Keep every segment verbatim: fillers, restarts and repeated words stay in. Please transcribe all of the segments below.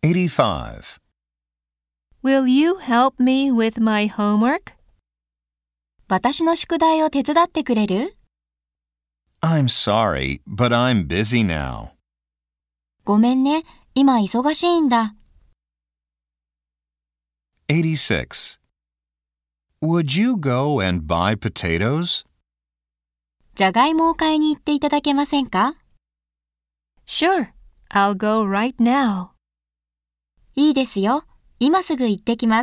eighty-five. Will you help me with my homework? 私の宿題を手伝ってくれる？ I'm sorry, but I'm busy now. ごめんね、今忙しいんだ。 eighty-six. Would you go and buy potatoes? じゃがいもを買いに行っていただけませんか？ Sure, I'll go right now. いいですよ。今すぐ行ってきます。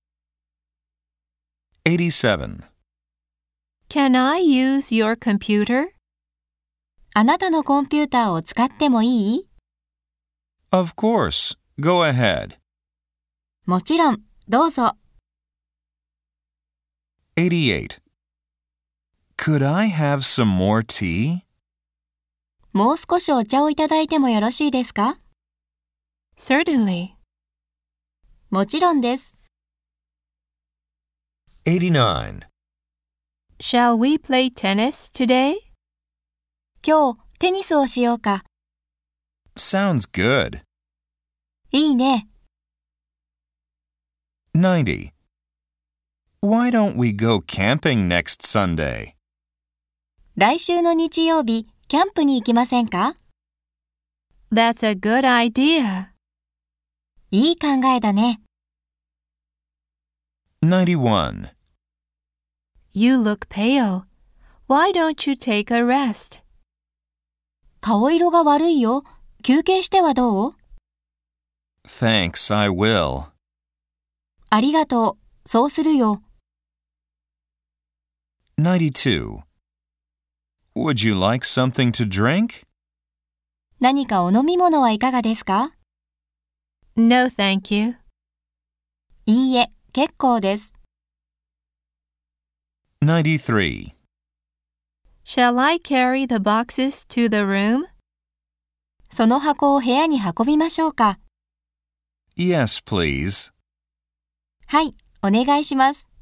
eighty-seven. Can I use your computer? あなたのコンピューターを使ってもいい？ Of course. Go ahead. もちろん、どうぞ。 eighty-eight. Could I have some more tea? もう少しお茶をいただいてもよろしいですか？ Certainly. もちろんです。 eighty-nine. Shall we play tennis today? 今日、テニスをしようか。 Sounds good. いいね。 ninety. Why don't we go camping next Sunday? 来週の日曜日、キャンプに行きませんか？ That's a good idea. いい考えだね。 ninety-one. You look pale. Why don't you take a rest? 顔色が悪いよ。休憩してはどう？ Thanks, I will. ありがとう。そうするよ。 ninety-two. Would you like something to drink? 何かお飲み物はいかがですか？ No, thank you. いいえ、結構です。 ninety-three. Shall I carry the boxes to the room? その箱を部屋に運びましょうか。 Yes, please. はい、お願いします。